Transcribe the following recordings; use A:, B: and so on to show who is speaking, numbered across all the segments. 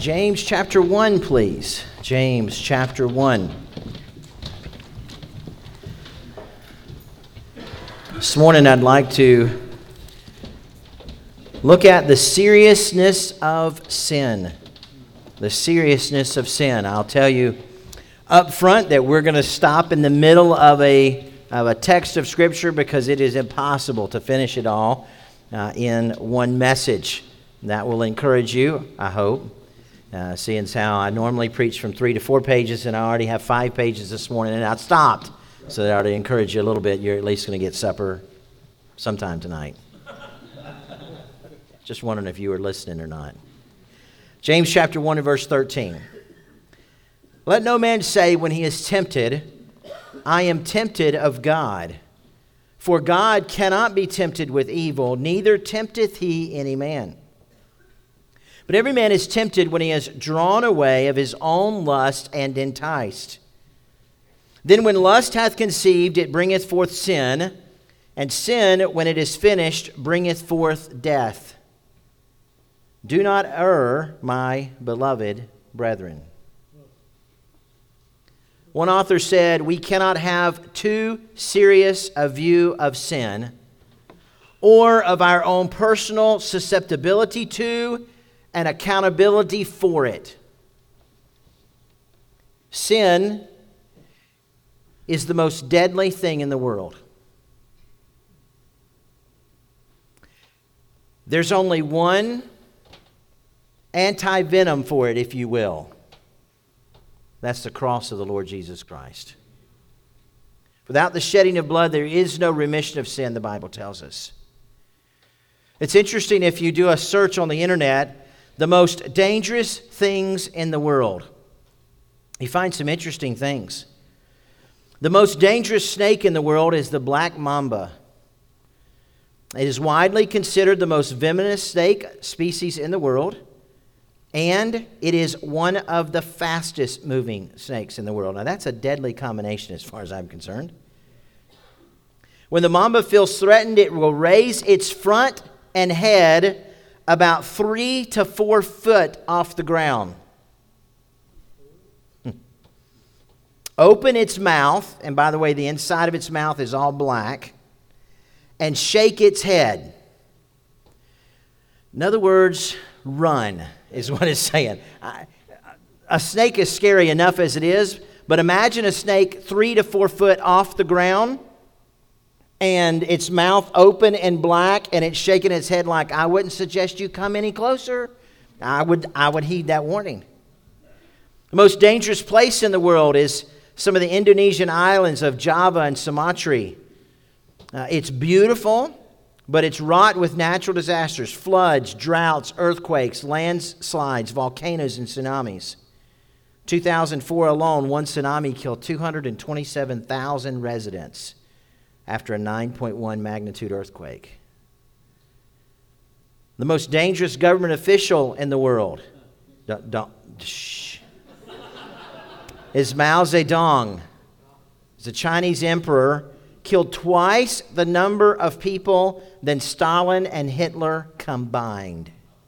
A: James chapter 1, please. James chapter 1. This morning I'd like to look at the seriousness of sin. The seriousness of sin. I'll tell you up front that we're going to stop in the middle of a text of Scripture because it is impossible to finish it all in one message. That will encourage you, I hope. Seeing as how I normally preach from 3 to 4 pages, and I already have 5 pages this morning, and I stopped. So that ought to encourage you a little bit. You're at least going to get supper sometime tonight. Just wondering if you were listening or not. James chapter 1 and verse 13. Let no man say when he is tempted, I am tempted of God. For God cannot be tempted with evil, neither tempteth he any man. But every man is tempted when he is drawn away of his own lust and enticed. Then when lust hath conceived, it bringeth forth sin, and sin, when it is finished, bringeth forth death. Do not err, my beloved brethren. One author said, we cannot have too serious a view of sin or of our own personal susceptibility to and accountability for it. Sin is the most deadly thing in the world. There's only one anti-venom for it, if you will. That's the cross of the Lord Jesus Christ. Without the shedding of blood, there is no remission of sin, the Bible tells us. It's interesting if you do a search on the internet, the most dangerous things in the world. You find some interesting things. The most dangerous snake in the world is the black mamba. It is widely considered the most venomous snake species in the world, and it is one of the fastest moving snakes in the world. Now that's a deadly combination as far as I'm concerned. When the mamba feels threatened, it will raise its front and head about 3 to 4 foot off the ground. Open its mouth, and by the way, the inside of its mouth is all black, and shake its head. In other words, run is what it's saying. A snake is scary enough as it is, but imagine a snake 3 to 4 foot off the ground, and its mouth open and black, and it's shaking its head like, I wouldn't suggest you come any closer. I would heed that warning. The most dangerous place in the world is some of the Indonesian islands of Java and Sumatra. It's beautiful, but it's wrought with natural disasters, floods, droughts, earthquakes, landslides, volcanoes, and tsunamis. 2004 alone, one tsunami killed 227,000 residents after a 9.1 magnitude earthquake. The most dangerous government official in the world is Mao Zedong. He's a Chinese emperor, killed twice the number of people than Stalin and Hitler combined.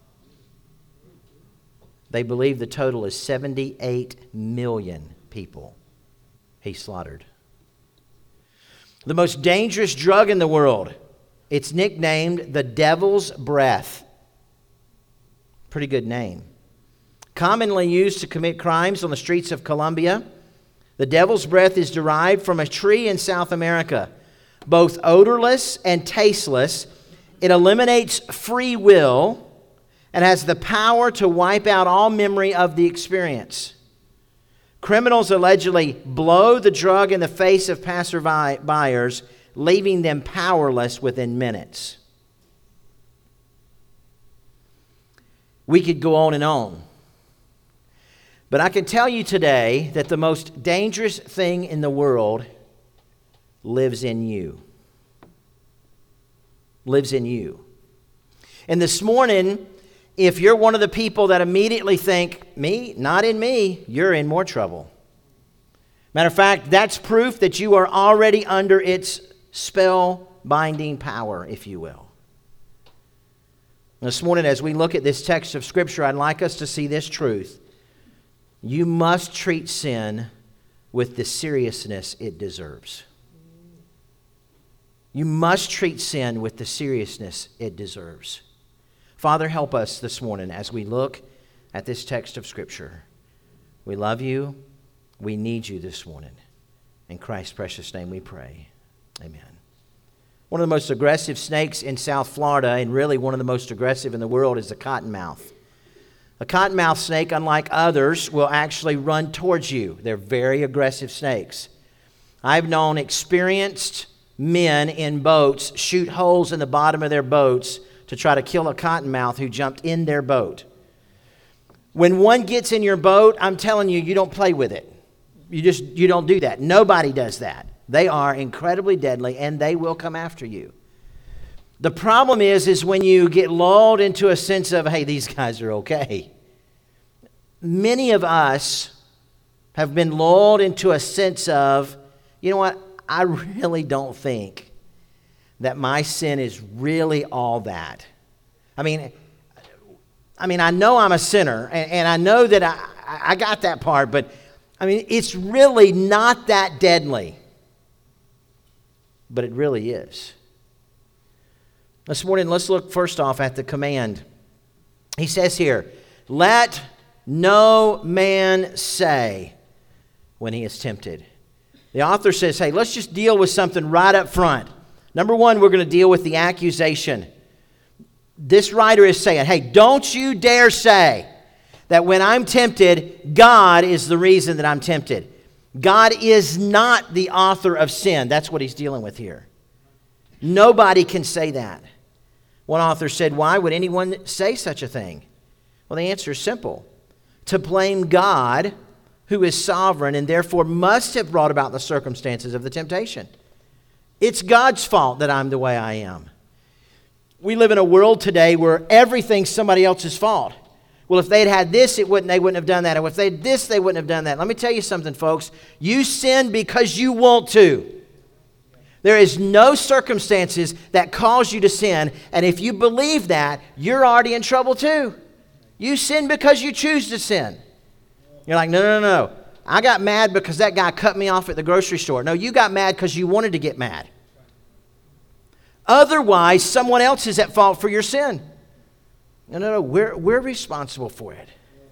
A: They believe the total is 78 million people he slaughtered. The most dangerous drug in the world, it's nicknamed the devil's breath. Pretty good name. Commonly used to commit crimes on the streets of Colombia, the devil's breath is derived from a tree in South America. Both odorless and tasteless, it eliminates free will and has the power to wipe out all memory of the experience. Criminals allegedly blow the drug in the face of passerbyers, leaving them powerless within minutes. We could go on and on. But I can tell you today that the most dangerous thing in the world lives in you. Lives in you. And this morning, if you're one of the people that immediately think, me, not in me, you're in more trouble. Matter of fact, that's proof that you are already under its spell-binding power, if you will. This morning, as we look at this text of Scripture, I'd like us to see this truth. You must treat sin with the seriousness it deserves. You must treat sin with the seriousness it deserves. Father, help us this morning as we look at this text of Scripture. We love you. We need you this morning. In Christ's precious name we pray. Amen. One of the most aggressive snakes in South Florida, and really one of the most aggressive in the world, is the cottonmouth. A cottonmouth snake, unlike others, will actually run towards you. They're very aggressive snakes. I've known experienced men in boats shoot holes in the bottom of their boats to try to kill a cottonmouth who jumped in their boat. When one gets in your boat, I'm telling you, you don't play with it. You don't do that. Nobody does that. They are incredibly deadly, and they will come after you. The problem is when you get lulled into a sense of, hey, these guys are okay. Many of us have been lulled into a sense of, you know what, I really don't think that my sin is really all that. I mean, I know I'm a sinner, and I know that I got that part, but I mean, it's really not that deadly. But it really is. This morning, let's look first off at the command. He says here, let no man say when he is tempted. The author says, hey, let's just deal with something right up front. Number one, we're going to deal with the accusation. This writer is saying, hey, don't you dare say that when I'm tempted, God is the reason that I'm tempted. God is not the author of sin. That's what he's dealing with here. Nobody can say that. One author said, why would anyone say such a thing? Well, the answer is simple. To blame God, who is sovereign and therefore must have brought about the circumstances of the temptation. It's God's fault that I'm the way I am. We live in a world today where everything's somebody else's fault. Well, if they'd had this, they wouldn't have done that. Or if they had this, they wouldn't have done that. Let me tell you something, folks. You sin because you want to. There is no circumstances that cause you to sin. And if you believe that, you're already in trouble too. You sin because you choose to sin. You're like, no. I got mad because that guy cut me off at the grocery store. No, you got mad because you wanted to get mad. Otherwise, someone else is at fault for your sin. No. We're responsible for it.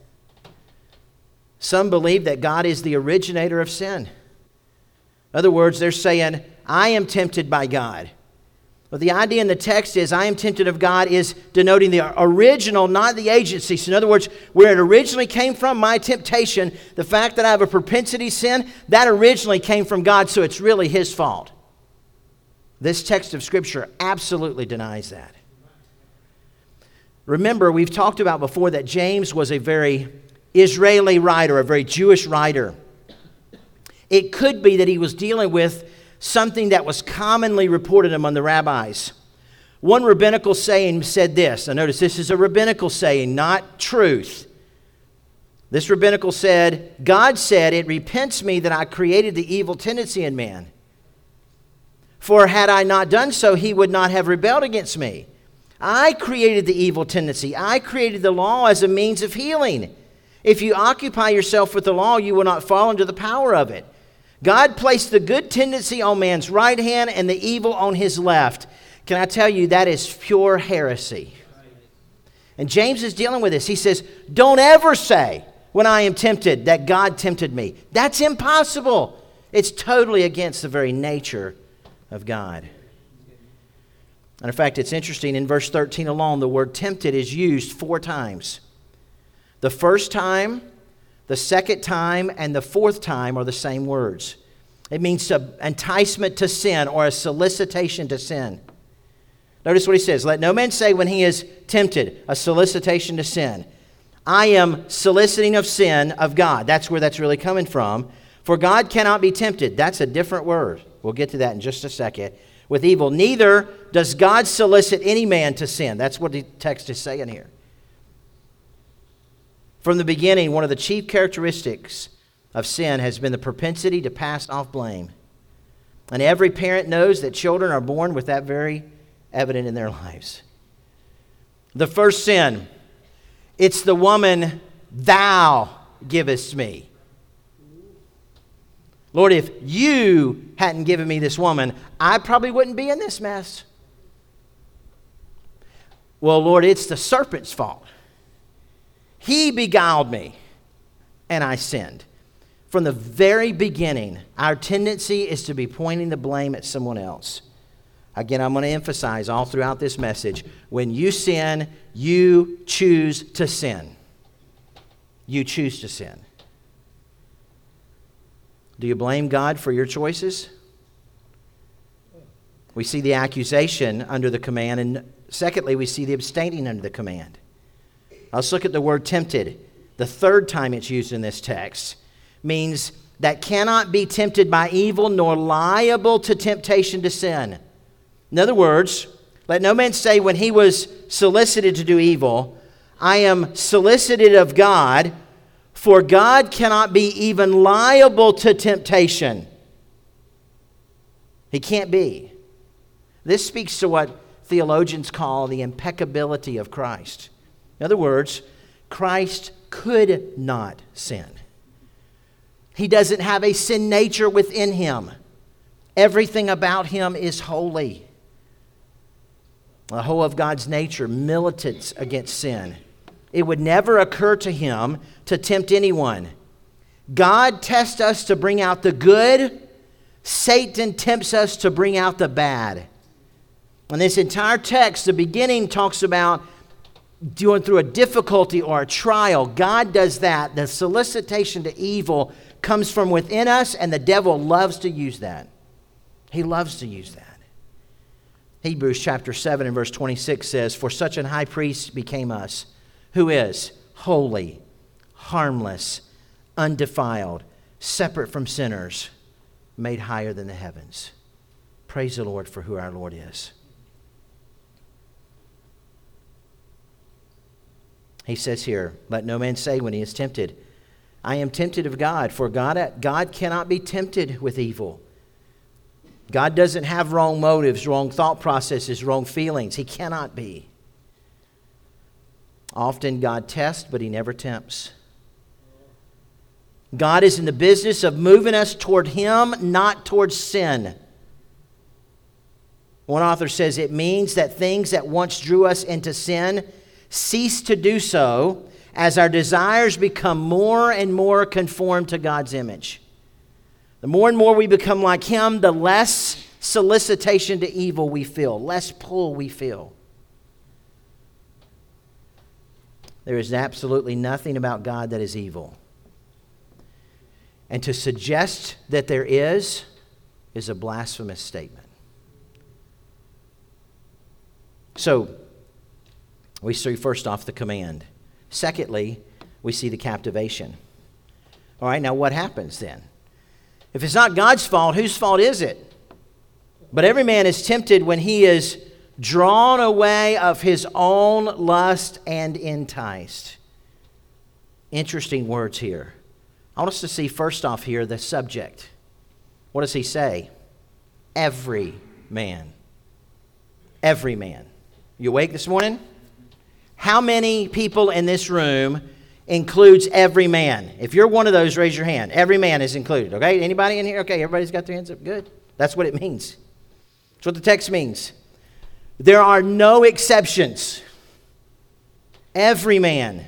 A: Some believe that God is the originator of sin. In other words, they're saying, I am tempted by God. Well, the idea in the text is, I am tempted of God, is denoting the original, not the agency. So in other words, where it originally came from, my temptation, the fact that I have a propensity to sin, that originally came from God, so it's really His fault. This text of Scripture absolutely denies that. Remember, we've talked about before that James was a very Israeli writer, a very Jewish writer. It could be that he was dealing with something that was commonly reported among the rabbis. One rabbinical saying said this. Now notice, this is a rabbinical saying, not truth. This rabbinical said, God said, it repents me that I created the evil tendency in man. For had I not done so, he would not have rebelled against me. I created the evil tendency. I created the law as a means of healing. If you occupy yourself with the law, you will not fall under the power of it. God placed the good tendency on man's right hand and the evil on his left. Can I tell you, that is pure heresy. And James is dealing with this. He says, don't ever say when I am tempted that God tempted me. That's impossible. It's totally against the very nature of God. And in fact, it's interesting, in verse 13 alone, the word tempted is used 4 times. The first time, the second time, and the fourth time are the same words. It means enticement to sin or a solicitation to sin. Notice what he says. Let no man say when he is tempted, a solicitation to sin. I am soliciting of sin of God. That's where that's really coming from. For God cannot be tempted. That's a different word. We'll get to that in just a second. With evil, neither does God solicit any man to sin. That's what the text is saying here. From the beginning, one of the chief characteristics of sin has been the propensity to pass off blame. And every parent knows that children are born with that very evident in their lives. The first sin, it's the woman thou givest me. Lord, if you hadn't given me this woman, I probably wouldn't be in this mess. Well, Lord, it's the serpent's fault. He beguiled me, and I sinned. From the very beginning, our tendency is to be pointing the blame at someone else. Again, I'm going to emphasize all throughout this message, when you sin, you choose to sin. You choose to sin. Do you blame God for your choices? We see the accusation under the command, and secondly, we see the abstaining under the command. Let's look at the word tempted. The third time it's used in this text means that cannot be tempted by evil nor liable to temptation to sin. In other words, let no man say when he was solicited to do evil, I am solicited of God, for God cannot be even liable to temptation. He can't be. This speaks to what theologians call the impeccability of Christ. In other words, Christ could not sin. He doesn't have a sin nature within him. Everything about him is holy. The whole of God's nature militates against sin. It would never occur to him to tempt anyone. God tests us to bring out the good. Satan tempts us to bring out the bad. And this entire text, the beginning talks about going through a difficulty or a trial. God does that. The solicitation to evil comes from within us, and the devil loves to use that. He loves to use that. Hebrews chapter 7 and verse 26 says, for such an high priest became us, who is holy, harmless, undefiled, separate from sinners, made higher than the heavens. Praise the Lord for who our Lord is. He says here, let no man say when he is tempted, I am tempted of God, for God cannot be tempted with evil. God doesn't have wrong motives, wrong thought processes, wrong feelings. He cannot be. Often God tests, but he never tempts. God is in the business of moving us toward him, not towards sin. One author says it means that things that once drew us into sin cease to do so as our desires become more and more conformed to God's image. The more and more we become like him, the less solicitation to evil we feel, less pull we feel. There is absolutely nothing about God that is evil. And to suggest that there is a blasphemous statement. So, we see first off the command. Secondly, we see the captivation. All right, now what happens then? If it's not God's fault, whose fault is it? But every man is tempted when he is drawn away of his own lust and enticed. Interesting words here. I want us to see first off here the subject. What does he say? Every man. Every man. You awake this morning? How many people in this room includes every man? If you're one of those, raise your hand. Every man is included, okay? Anybody in here? Okay, everybody's got their hands up. Good. That's what it means. That's what the text means. There are no exceptions. Every man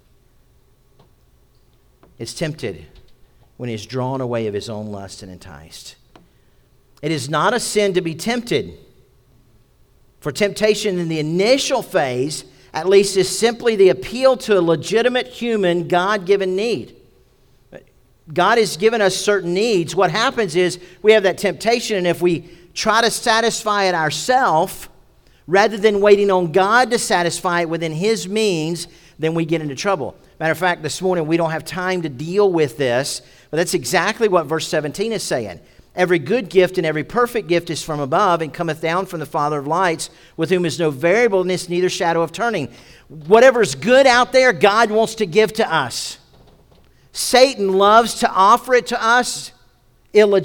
A: is tempted when he is drawn away of his own lust and enticed. It is not a sin to be tempted. For temptation in the initial phase, at least, is simply the appeal to a legitimate human God-given need. God has given us certain needs. What happens is we have that temptation, and if we try to satisfy it ourselves, rather than waiting on God to satisfy it within his means, then we get into trouble. Matter of fact, this morning we don't have time to deal with this, but that's exactly what verse 17 is saying. Every good gift and every perfect gift is from above and cometh down from the Father of lights, with whom is no variableness, neither shadow of turning. Whatever's good out there, God wants to give to us. Satan loves to offer it to us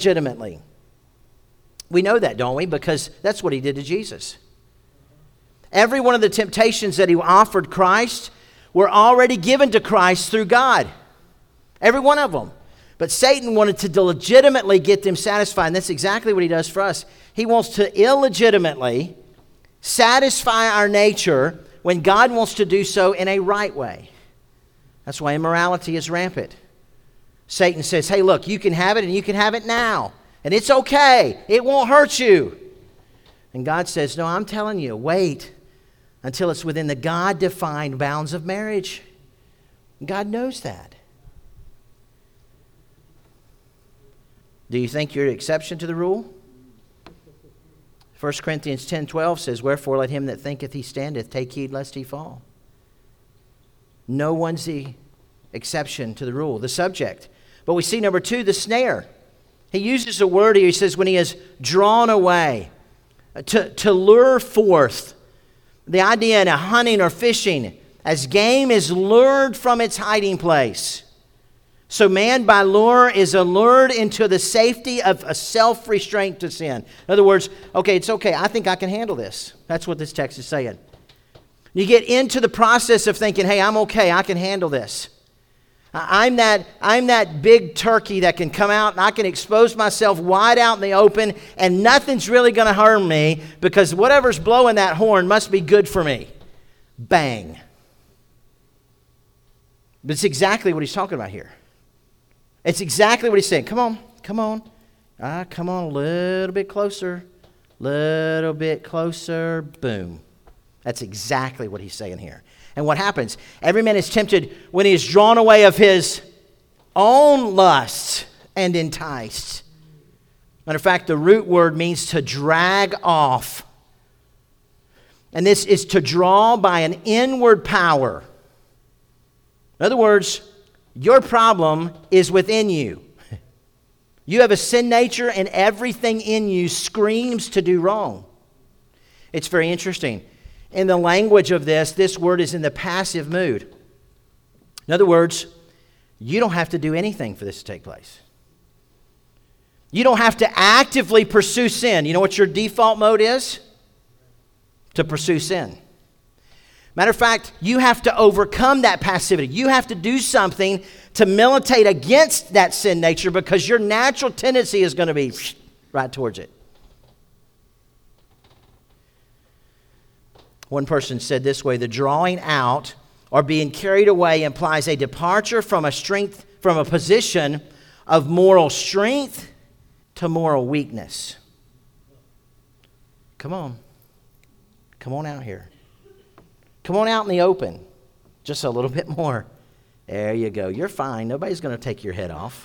A: illegitimately. We know that, don't we? Because that's what he did to Jesus. Every one of the temptations that he offered Christ were already given to Christ through God. Every one of them. But Satan wanted to legitimately get them satisfied, and that's exactly what he does for us. He wants to illegitimately satisfy our nature when God wants to do so in a right way. That's why immorality is rampant. Satan says, hey, look, you can have it and you can have it now. And it's okay. It won't hurt you. And God says, no, I'm telling you, wait until it's within the God-defined bounds of marriage. God knows that. Do you think you're an exception to the rule? 1 Corinthians 10:12 says, wherefore let him that thinketh he standeth take heed lest he fall. No one's the exception to the rule, the subject. But we see number 2, the snare. He uses a word here. He says when he is drawn away, to lure forth. The idea in a hunting or fishing, as game is lured from its hiding place. So man by lure is allured into the safety of a self-restraint to sin. In other words, okay, it's okay. I think I can handle this. That's what this text is saying. You get into the process of thinking, hey, I'm okay. I can handle this. I'm that big turkey that can come out and I can expose myself wide out in the open and nothing's really going to harm me because whatever's blowing that horn must be good for me. Bang. But it's exactly what he's talking about here. It's exactly what he's saying. Come on. Come on a little bit closer. Little bit closer. Boom. That's exactly what he's saying here. And what happens? Every man is tempted when he is drawn away of his own lusts and enticed. Matter of fact, the root word means to drag off. And this is to draw by an inward power. In other words, your problem is within you. You have a sin nature and everything in you screams to do wrong. It's very interesting. In the language of this word is in the passive mood. In other words, you don't have to do anything for this to take place. You don't have to actively pursue sin. You know what your default mode is? To pursue sin. Matter of fact, you have to overcome that passivity. You have to do something to militate against that sin nature because your natural tendency is going to be right towards it. One person said this way, the drawing out or being carried away implies a departure from a position of moral strength to moral weakness. Come on. Come on out here. Come on out in the open. Just a little bit more. There you go. You're fine. Nobody's going to take your head off.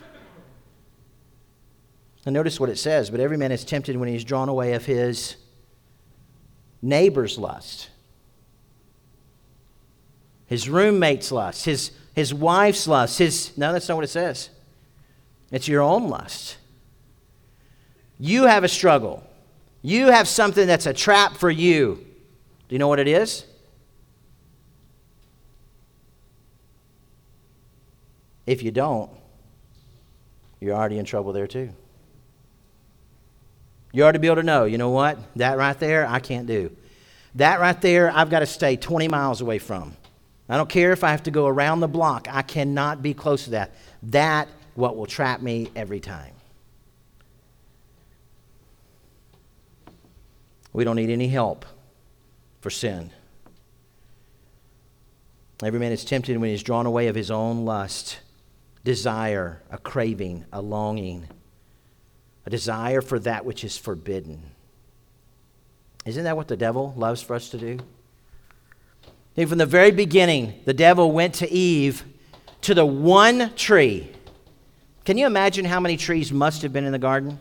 A: And notice what it says, but every man is tempted when he's drawn away of his neighbor's lust. His roommate's lust, his wife's lust, no, that's not what it says. It's your own lust. You have a struggle. You have something that's a trap for you. Do you know what it is? If you don't, you're already in trouble there too. You ought to be able to know, you know what? That right there, I can't do. That right there, I've got to stay 20 miles away from. I don't care if I have to go around the block. I cannot be close to that. That's what will trap me every time. We don't need any help for sin. Every man is tempted when he's drawn away of his own lust, desire, a craving, a longing, a desire for that which is forbidden. Isn't that what the devil loves for us to do? And from the very beginning, the devil went to Eve to the one tree. Can you imagine how many trees must have been in the garden?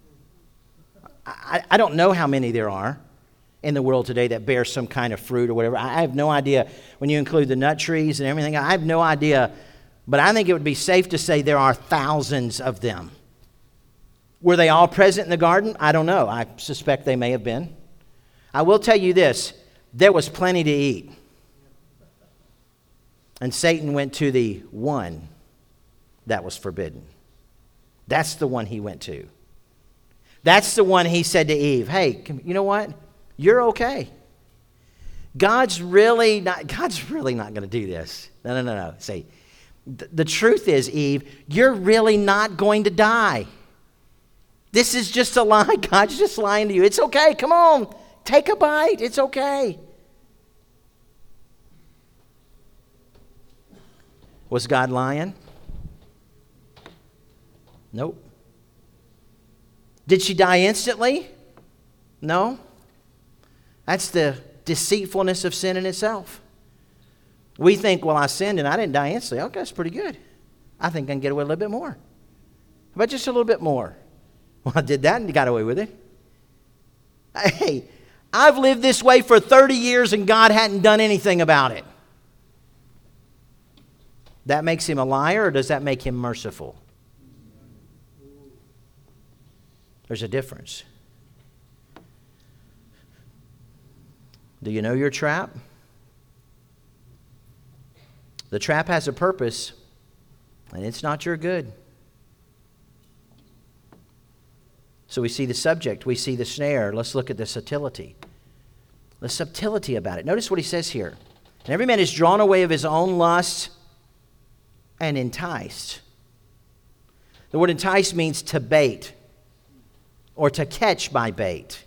A: I don't know how many there are in the world today that bear some kind of fruit or whatever. I have no idea. When you include the nut trees and everything, I have no idea. But I think it would be safe to say there are thousands of them. Were they all present in the garden? I don't know. I suspect they may have been. I will tell you this. There was plenty to eat. And Satan went to the one that was forbidden. That's the one he went to. That's the one he said to Eve, hey, you know what? You're okay. God's really not going to do this. No. See, the truth is, Eve, you're really not going to die. This is just a lie. God's just lying to you. It's okay. Come on. Take a bite. It's okay. Was God lying? Nope. Did she die instantly? No. That's the deceitfulness of sin in itself. We think, well, I sinned and I didn't die instantly. Okay, that's pretty good. I think I can get away with a little bit more. How about just a little bit more? Well, I did that and you got away with it. Hey, I've lived this way for 30 years and God hadn't done anything about it. That makes him a liar, or does that make him merciful? There's a difference. Do you know your trap? The trap has a purpose, and it's not your good. So we see the subject, we see the snare. Let's look at the subtlety. The subtlety about it. Notice what he says here. And every man is drawn away of his own lust and enticed. The word entice means to bait or to catch by bait,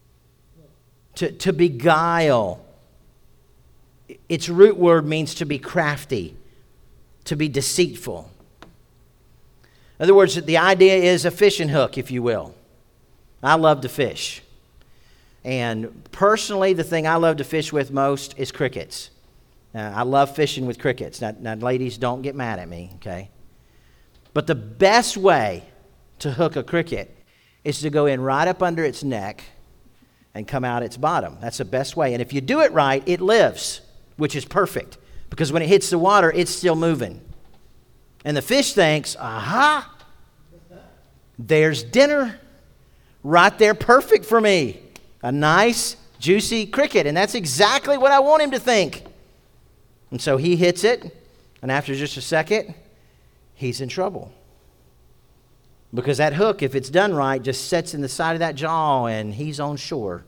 A: to beguile. Its root word means to be crafty, to be deceitful. In other words, the idea is a fishing hook, if you will. I love to fish. And personally, the thing I love to fish with most is crickets. Now, I love fishing with crickets. Now, ladies, don't get mad at me, okay? But the best way to hook a cricket is to go in right up under its neck and come out its bottom. That's the best way. And if you do it right, it lives, which is perfect. Because when it hits the water, it's still moving. And the fish thinks, aha, there's dinner right there, perfect for me. A nice, juicy cricket. And that's exactly what I want him to think. And so he hits it, and after just a second, he's in trouble. Because that hook, if it's done right, just sets in the side of that jaw, and he's on shore.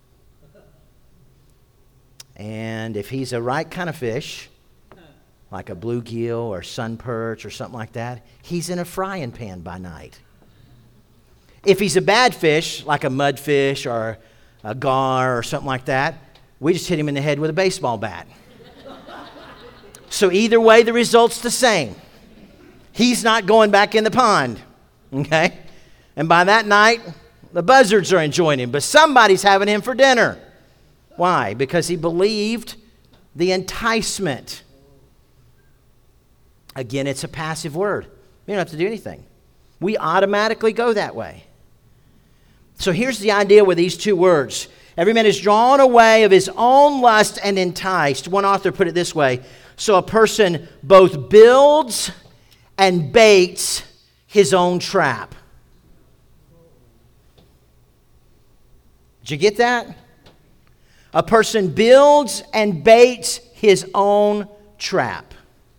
A: And if he's a right kind of fish, like a bluegill or sun perch or something like that, he's in a frying pan by night. If he's a bad fish, like a mudfish or a gar or something like that, we just hit him in the head with a baseball bat. So either way, the result's the same. He's not going back in the pond, okay? And by that night, the buzzards are enjoying him, but somebody's having him for dinner. Why? Because he believed the enticement. Again, it's a passive word. You don't have to do anything. We automatically go that way. So here's the idea with these two words. Every man is drawn away of his own lust and enticed. One author put it this way. So a person both builds and baits his own trap. Did you get that? A person builds and baits his own trap.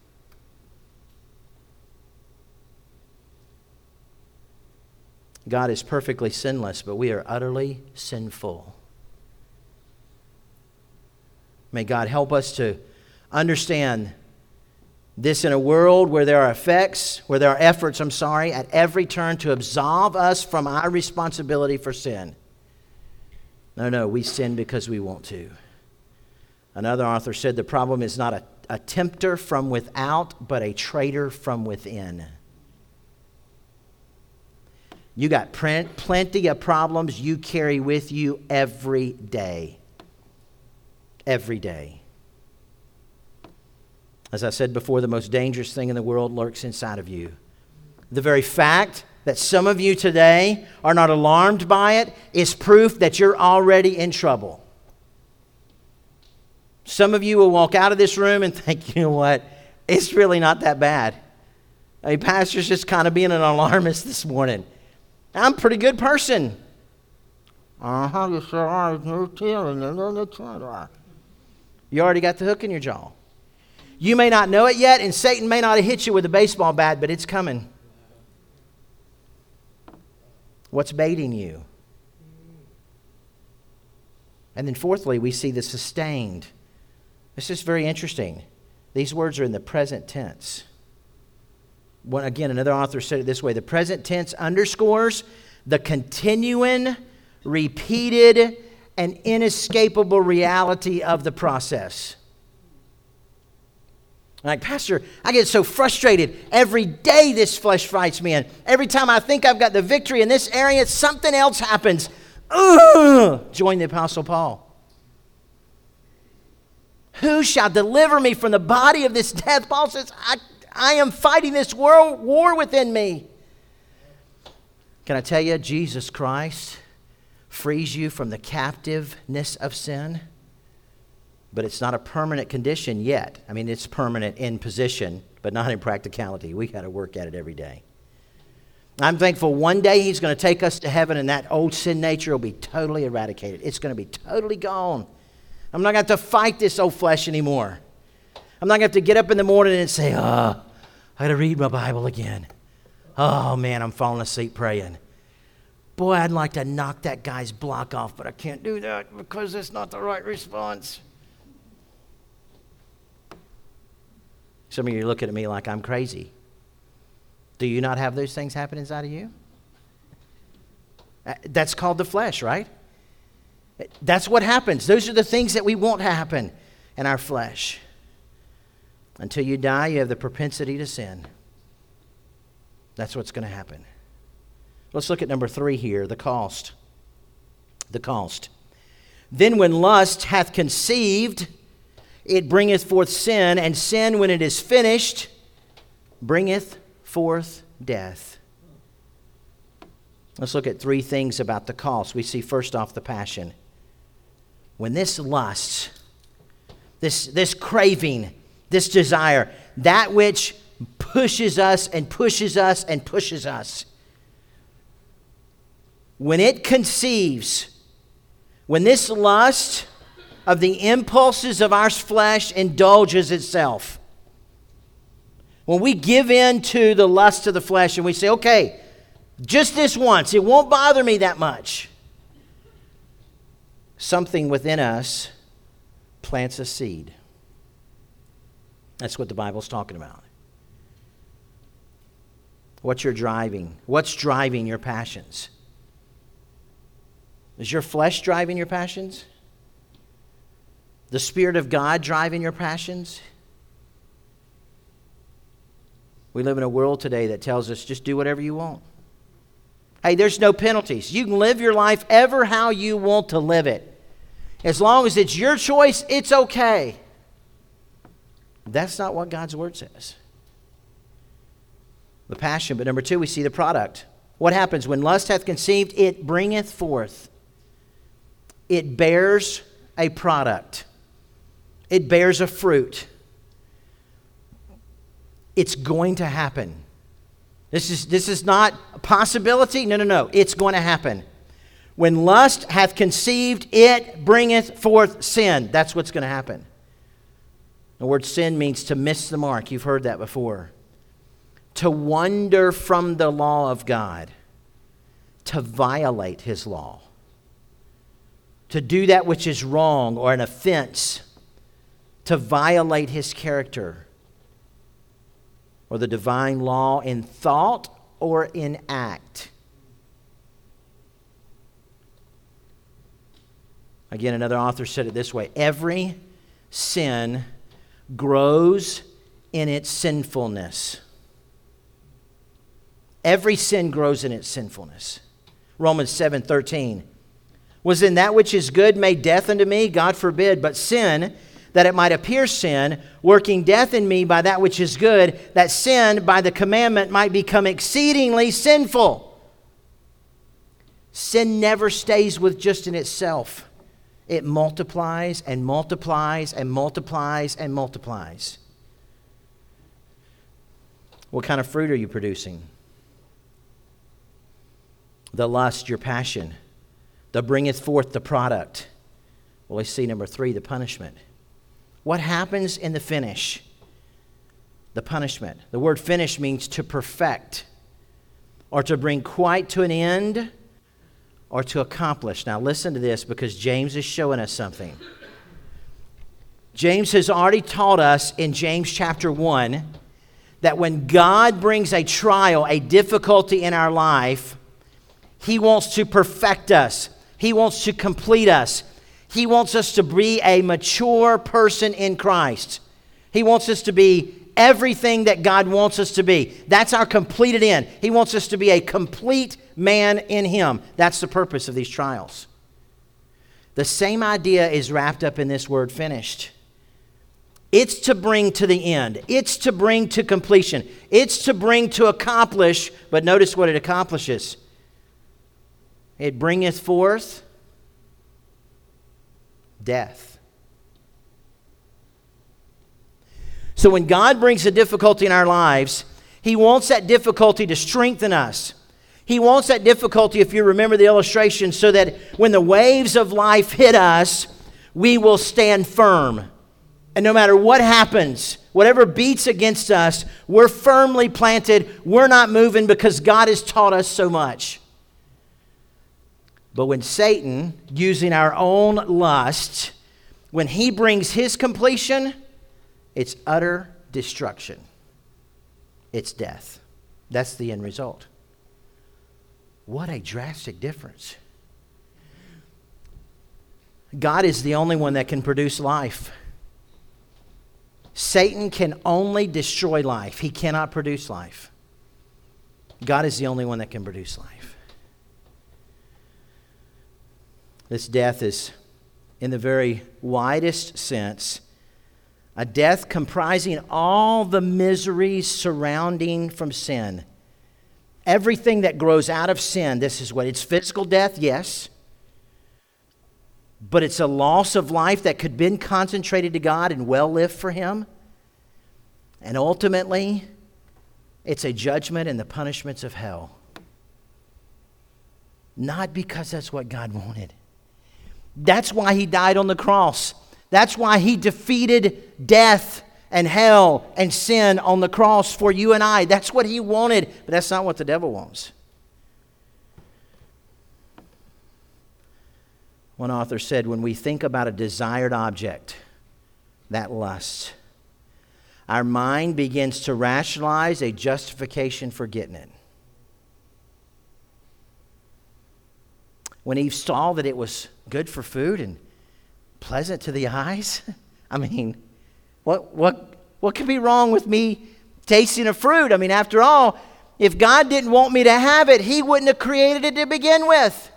A: God is perfectly sinless, but we are utterly sinful. May God help us to understand this in a world where there are efforts at every turn to absolve us from our responsibility for sin. No, we sin because we want to. Another author said the problem is not a tempter from without, but a traitor from within. You got plenty of problems you carry with you every day. Every day. As I said before, the most dangerous thing in the world lurks inside of you. The very fact that some of you today are not alarmed by it is proof that you're already in trouble. Some of you will walk out of this room and think, you know what, it's really not that bad. I mean, Pastor's just kind of being an alarmist this morning. I'm a pretty good person. You already got the hook in your jaw. You may not know it yet, and Satan may not have hit you with a baseball bat, but it's coming. What's baiting you? And then fourthly, we see the sustained. This is very interesting. These words are in the present tense. Again, another author said it this way: the present tense underscores the continuing, repeated, and inescapable reality of the process. Like, Pastor, I get so frustrated. Every day this flesh fights me, and every time I think I've got the victory in this area, something else happens. Join the Apostle Paul. Who shall deliver me from the body of this death? Paul says, I am fighting this war within me. Can I tell you, Jesus Christ frees you from the captiveness of sin, but it's not a permanent condition yet. I mean, it's permanent in position, but not in practicality. We got to work at it every day. I'm thankful one day He's going to take us to heaven, and that old sin nature will be totally eradicated. It's going to be totally gone. I'm not going to have to fight this old flesh anymore. I'm not going to have to get up in the morning and say, I got to read my Bible again. Oh, man, I'm falling asleep praying. Boy, I'd like to knock that guy's block off, but I can't do that because it's not the right response. Some of you are looking at me like I'm crazy. Do you not have those things happen inside of you? That's called the flesh, right? That's what happens. Those are the things that we want to happen in our flesh. Until you die, you have the propensity to sin. That's what's going to happen. Let's look at number 3 here, the cost. The cost. Then when lust hath conceived, it bringeth forth sin, and sin, when it is finished, bringeth forth death. Let's look at 3 things about the cost. We see first off the passion. When this lust, this craving, this desire, that which pushes us and pushes us and pushes us, when it conceives, when this lust of the impulses of our flesh indulges itself, when we give in to the lust of the flesh and we say, okay, just this once, it won't bother me that much, something within us plants a seed. That's what the Bible's talking about. What's driving your passions? Is your flesh driving your passions? The Spirit of God driving your passions? We live in a world today that tells us just do whatever you want. Hey, there's no penalties. You can live your life ever how you want to live it. As long as it's your choice, it's okay. That's not what God's Word says. The passion. But number 2, we see the product. What happens? When lust hath conceived, it bringeth forth. It bears a product. It bears a fruit. It's going to happen. This is not a possibility. No. It's going to happen. When lust hath conceived, it bringeth forth sin. That's what's going to happen. The word sin means to miss the mark. You've heard that before. To wander from the law of God. To violate His law. To do that which is wrong or an offense. To violate His character. Or the divine law in thought or in act. Again, another author said it this way: every sin grows in its sinfulness. Every sin grows in its sinfulness. Romans 7:13. Was in that which is good made death unto me? God forbid. But sin, that it might appear sin, working death in me by that which is good, that sin by the commandment might become exceedingly sinful. Sin never stays with just in itself. It multiplies and multiplies and multiplies and multiplies. What kind of fruit are you producing? The lust, your passion. The bringeth forth the product. Well, let's see number 3, the punishment. What happens in the finish? The punishment. The word finish means to perfect or to bring quite to an end or to accomplish. Now listen to this, because James is showing us something. James has already taught us in James chapter 1 that when God brings a trial, a difficulty in our life, He wants to perfect us. He wants to complete us. He wants us to be a mature person in Christ. He wants us to be everything that God wants us to be. That's our completed end. He wants us to be a complete man in Him. That's the purpose of these trials. The same idea is wrapped up in this word finished. It's to bring to the end. It's to bring to completion. It's to bring to accomplish, but notice what it accomplishes. It bringeth forth death. So when God brings a difficulty in our lives, He wants that difficulty to strengthen us. He wants that difficulty, if you remember the illustration, so that when the waves of life hit us, we will stand firm. And no matter what happens, whatever beats against us, we're firmly planted. We're not moving because God has taught us so much. But when Satan, using our own lust, when he brings his completion, it's utter destruction. It's death. That's the end result. What a drastic difference. God is the only one that can produce life. Satan can only destroy life. He cannot produce life. God is the only one that can produce life. This death is, in the very widest sense, a death comprising all the miseries surrounding from sin. Everything that grows out of sin, this is what it's physical death, yes. But it's a loss of life that could have been concentrated to God and well lived for Him. And ultimately, it's a judgment and the punishments of hell. Not because that's what God wanted. That's why He died on the cross. That's why He defeated death and hell and sin on the cross for you and I. That's what He wanted, but that's not what the devil wants. One author said, when we think about a desired object, that lust, our mind begins to rationalize a justification for getting it. When Eve saw that it was good for food and pleasant to the eyes, I mean, what could be wrong with me tasting a fruit? I mean, after all, if God didn't want me to have it, He wouldn't have created it to begin with.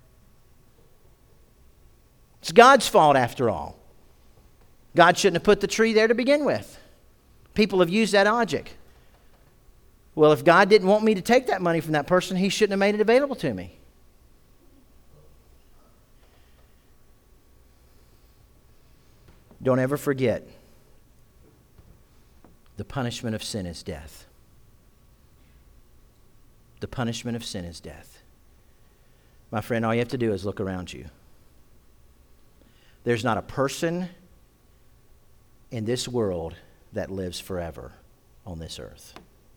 A: It's God's fault, after all. God shouldn't have put the tree there to begin with. People have used that logic. Well, if God didn't want me to take that money from that person, He shouldn't have made it available to me. Don't ever forget, the punishment of sin is death. The punishment of sin is death. My friend, all you have to do is look around you. There's not a person in this world that lives forever on this earth.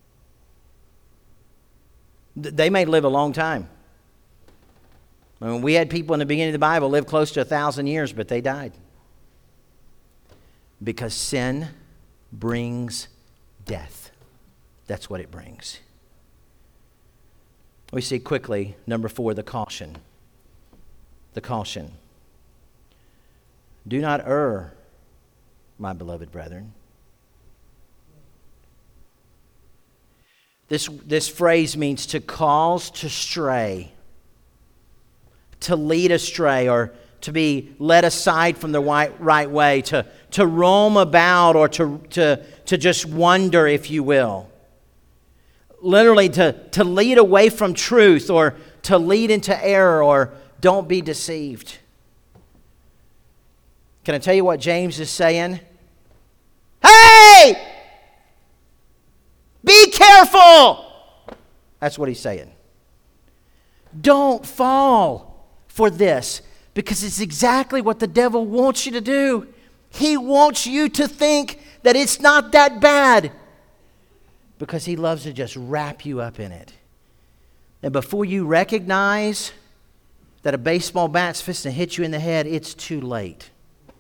A: They may live a long time. I mean, we had people in the beginning of the Bible live close to 1,000 years, but they died. Because sin brings death. That's what it brings. We see quickly, number 4, the caution. The caution. Do not err, my beloved brethren. This phrase means to cause to stray, to lead astray, or to be led aside from the right way, to roam about, or to just wander, if you will. Literally to lead away from truth, or to lead into error, or don't be deceived. Can I tell you what James is saying? Hey! Be careful! That's what he's saying. Don't fall for this, because it's exactly what the devil wants you to do. He wants you to think that it's not that bad, because he loves to just wrap you up in it. And before you recognize, that a baseball bat's fixing to hit you in the head, it's too late.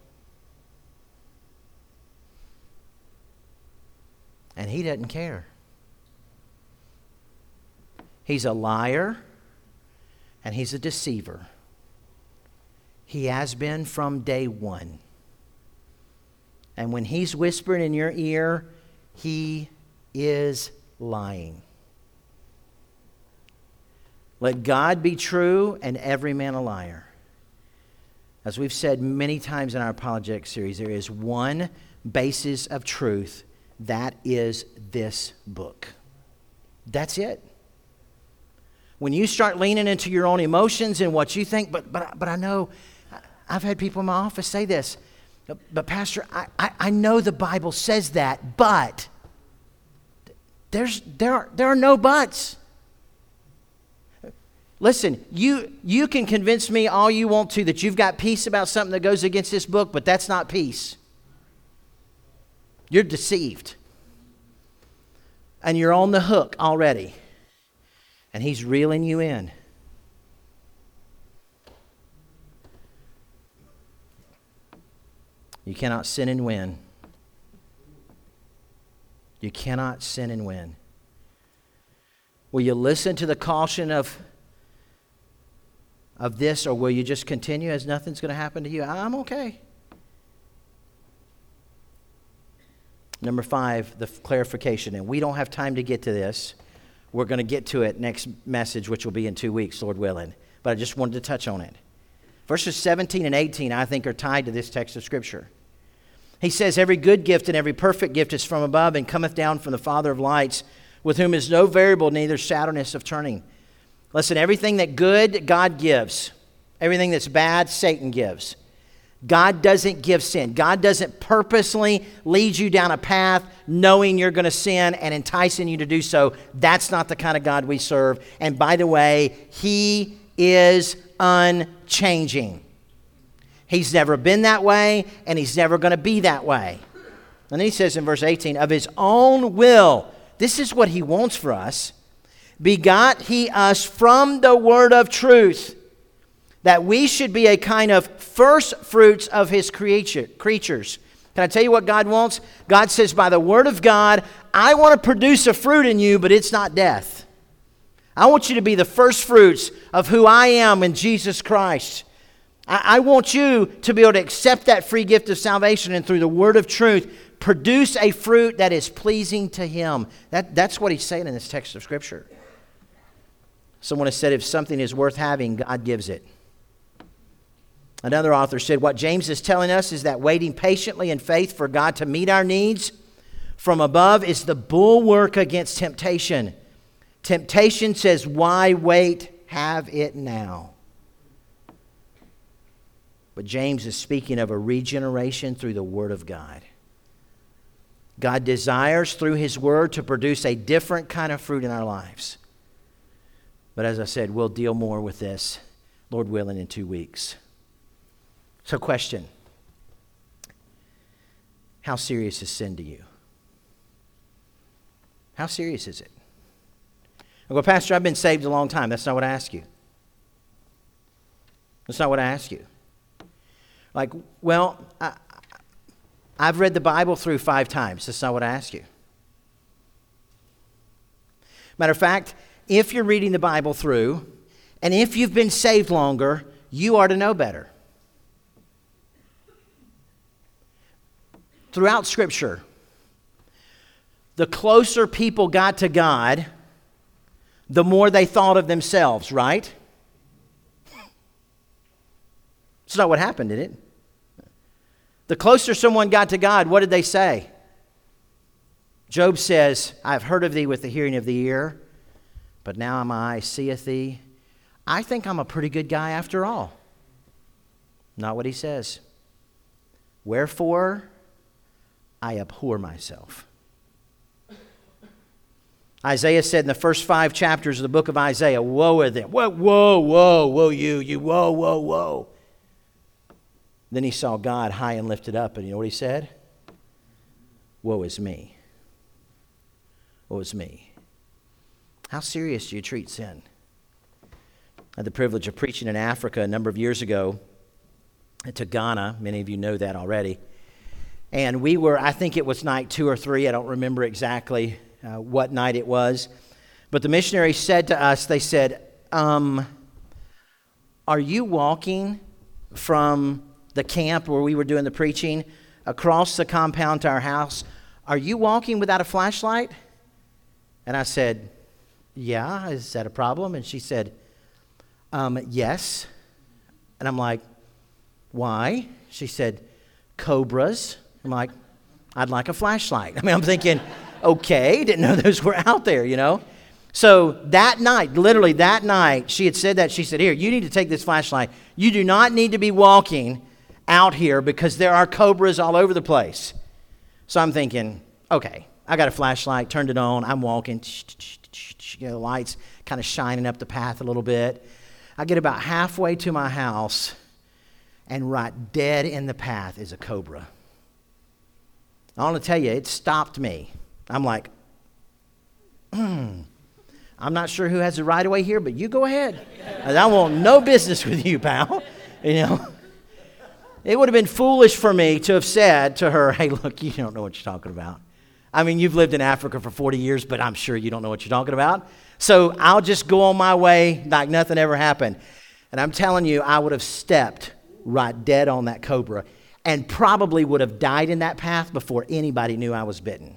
A: And he doesn't care. He's a liar and he's a deceiver. He has been from day one. And when he's whispering in your ear, he is lying. Let God be true and every man a liar. As we've said many times in our apologetic series, there is one basis of truth. That is this book. That's it. When you start leaning into your own emotions and what you think, but I know, I've had people in my office say this, but Pastor, I know the Bible says that, but there are no buts. Listen, you can convince me all you want to that you've got peace about something that goes against this book, but that's not peace. You're deceived. And you're on the hook already. And he's reeling you in. You cannot sin and win. You cannot sin and win. Will you listen to the caution of this, or will you just continue as nothing's going to happen to you? I'm okay. Number 5, the clarification. And we don't have time to get to this. We're going to get to it next message, which will be in 2 weeks, Lord willing. But I just wanted to touch on it. Verses 17 and 18, I think, are tied to this text of Scripture. He says, every good gift and every perfect gift is from above and cometh down from the Father of lights, with whom is no variable, neither shadowness of turning. Listen, everything that good, God gives. Everything that's bad, Satan gives. God doesn't give sin. God doesn't purposely lead you down a path knowing you're going to sin and enticing you to do so. That's not the kind of God we serve. And by the way, he is unchanging. He's never been that way, and he's never going to be that way. And then he says in verse 18, of his own will, this is what he wants for us, begot he us from the word of truth, that we should be a kind of first fruits of his creatures. Can I tell you what God wants? God says, by the word of God, I want to produce a fruit in you, but it's not death. I want you to be the first fruits of who I am in Jesus Christ. I want you to be able to accept that free gift of salvation and through the word of truth, produce a fruit that is pleasing to him. That's what he's saying in this text of Scripture. Someone has said if something is worth having, God gives it. Another author said, what James is telling us is that waiting patiently in faith for God to meet our needs from above is the bulwark against temptation. Temptation says, why wait? Have it now. But James is speaking of a regeneration through the Word of God. God desires through His Word to produce a different kind of fruit in our lives. But as I said, we'll deal more with this, Lord willing, in 2 weeks. So question, how serious is sin to you? How serious is it? I go, Pastor, I've been saved a long time. That's not what I ask you. That's not what I ask you. Like, well, I've read the Bible through 5 times. That's not what I ask you. Matter of fact, if you're reading the Bible through, and if you've been saved longer, you are to know better. Throughout Scripture, the closer people got to God, the more they thought of themselves, right? That's not what happened, did it? The closer someone got to God, what did they say? Job says, I've heard of thee with the hearing of the ear, but now my eye seeth thee. I think I'm a pretty good guy after all. Not what he says. Wherefore, I abhor myself. Isaiah said in the first 5 chapters of the book of Isaiah, woe are them. Whoa, you, whoa. Then he saw God high and lifted up, and you know what he said? Woe is me. Woe is me. How serious do you treat sin? had the privilege of preaching in Africa a number of years ago to Ghana. Many of you know that already. And we were, I think it was night 2 or 3. I don't remember exactly what night it was. But the missionaries said to us, they said, are you walking from the camp where we were doing the preaching across the compound to our house? Are you walking without a flashlight? And I said, yeah, is that a problem? And she said, yes. And I'm like, why? She said, cobras. I'm like, I'd like a flashlight. I mean, I'm thinking, okay, didn't know those were out there, you know. So that night, literally that night, she had said that. She said, here, you need to take this flashlight. You do not need to be walking out here because there are cobras all over the place. So I'm thinking, okay, I got a flashlight, turned it on, I'm walking, the lights kind of shining up the path a little bit. I get about halfway to my house, and right dead in the path is a cobra. I want to tell you, it stopped me. I'm like, I'm not sure who has the right of way here, but you go ahead. I want no business with you, pal. You know, it would have been foolish for me to have said to her, hey, look, you don't know what you're talking about. I mean, you've lived in Africa for 40 years, but I'm sure you don't know what you're talking about. So I'll just go on my way like nothing ever happened. And I'm telling you, I would have stepped right dead on that cobra and probably would have died in that path before anybody knew I was bitten.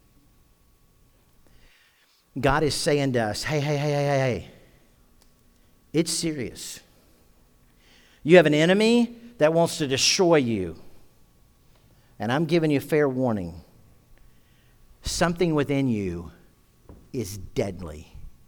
A: God is saying to us, hey, it's serious. You have an enemy that wants to destroy you. And I'm giving you fair warning. Something within you is deadly.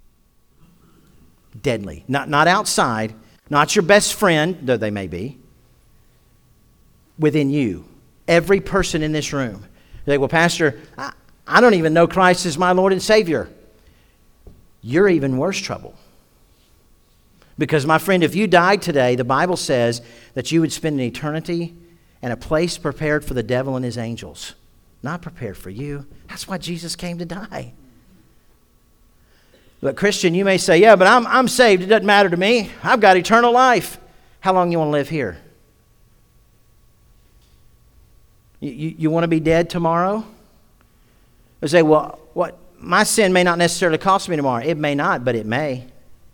A: Deadly. Not outside, not your best friend, though they may be. Within you. Every person in this room. You're like, well, Pastor, I don't even know Christ as my Lord and Savior. You're even worse trouble. Because, my friend, if you died today, the Bible says that you would spend an eternity in a place prepared for the devil and his angels. Not prepared for you. That's why Jesus came to die. But Christian, you may say, yeah, but I'm saved. It doesn't matter to me. I've got eternal life. How long you want to live here? You want to be dead tomorrow? They say, well, what? My sin may not necessarily cost me tomorrow. It may not, but it may.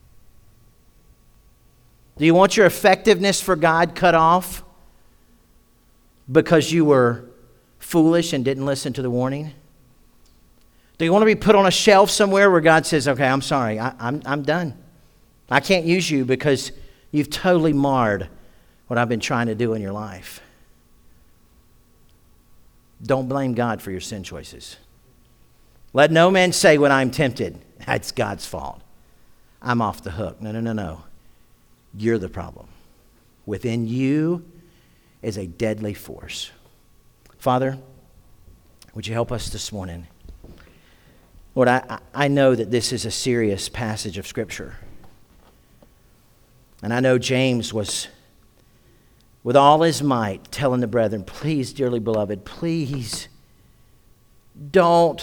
A: Do you want your effectiveness for God cut off because you were foolish and didn't listen to the warning? Do you want to be put on a shelf somewhere where God says, okay, I'm sorry, I'm done. I can't use you because you've totally marred what I've been trying to do in your life. Don't blame God for your sin choices. Let no man say when I'm tempted, it's God's fault. I'm off the hook. No. You're the problem. Within you is a deadly force. Father, would you help us this morning? Lord, I know that this is a serious passage of Scripture. And I know James was, with all his might, telling the brethren, please, dearly beloved, please don't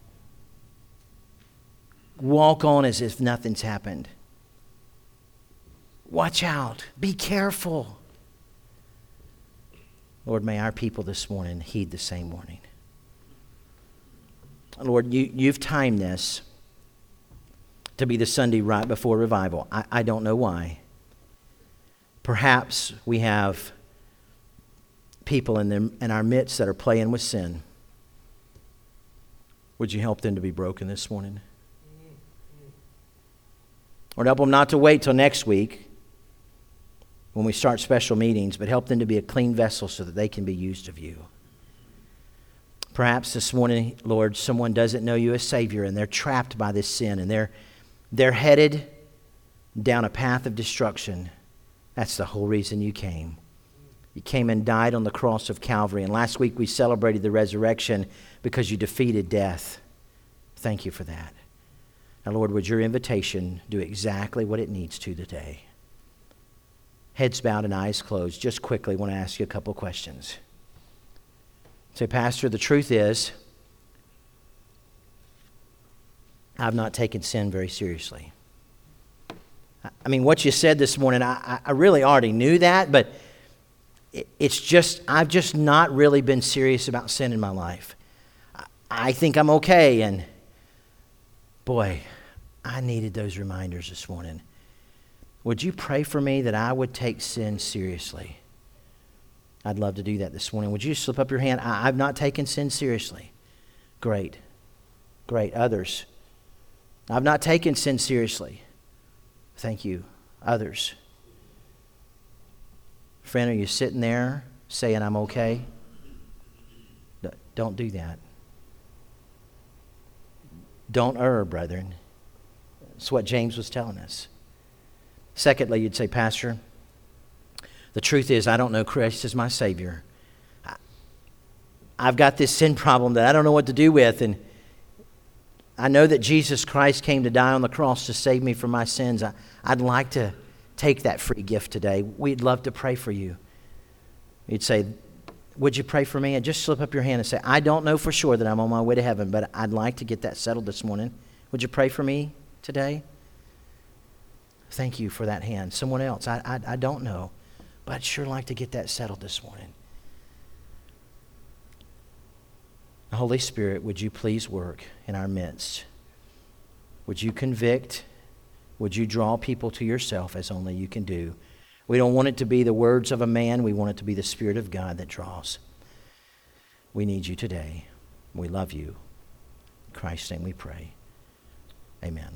A: walk on as if nothing's happened. Watch out. Be careful. Lord, may our people this morning heed the same warning. Lord, you've timed this to be the Sunday right before revival. I don't know why. Perhaps we have people in our midst that are playing with sin. Would you help them to be broken this morning? Lord, help them not to wait till next week when we start special meetings, but help them to be a clean vessel so that they can be used of you. Perhaps this morning, Lord, someone doesn't know you as Savior and they're trapped by this sin and they're headed down a path of destruction. That's the whole reason you came. You came and died on the cross of Calvary. And last week we celebrated the resurrection because you defeated death. Thank you for that. Now, Lord, would your invitation do exactly what it needs to today? Heads bowed and eyes closed. Just quickly want to ask you a couple questions. Say, Pastor, the truth is, I've not taken sin very seriously. I mean, what you said this morning, I really already knew that, but it's just, I've just not really been serious about sin in my life. I think I'm okay, and boy, I needed those reminders this morning. Would you pray for me that I would take sin seriously? I'd love to do that this morning. Would you slip up your hand? I've not taken sin seriously. Great. Great. Others. I've not taken sin seriously. Thank you. Others. Friend, are you sitting there saying I'm okay? Don't do that. Don't err, brethren. That's what James was telling us. Secondly, you'd say, Pastor, the truth is I don't know Christ as my Savior. I've got this sin problem that I don't know what to do with, and I know that Jesus Christ came to die on the cross to save me from my sins. I'd like to take that free gift today. We'd love to pray for you. You'd say, would you pray for me? And just slip up your hand and say, I don't know for sure that I'm on my way to heaven, but I'd like to get that settled this morning. Would you pray for me today? Thank you for that hand. Someone else, I don't know, but I'd sure like to get that settled this morning. Holy Spirit, would you please work in our midst? Would you convict? Would you draw people to yourself as only you can do? We don't want it to be the words of a man. We want it to be the Spirit of God that draws. We need you today. We love you. In Christ's name we pray. Amen.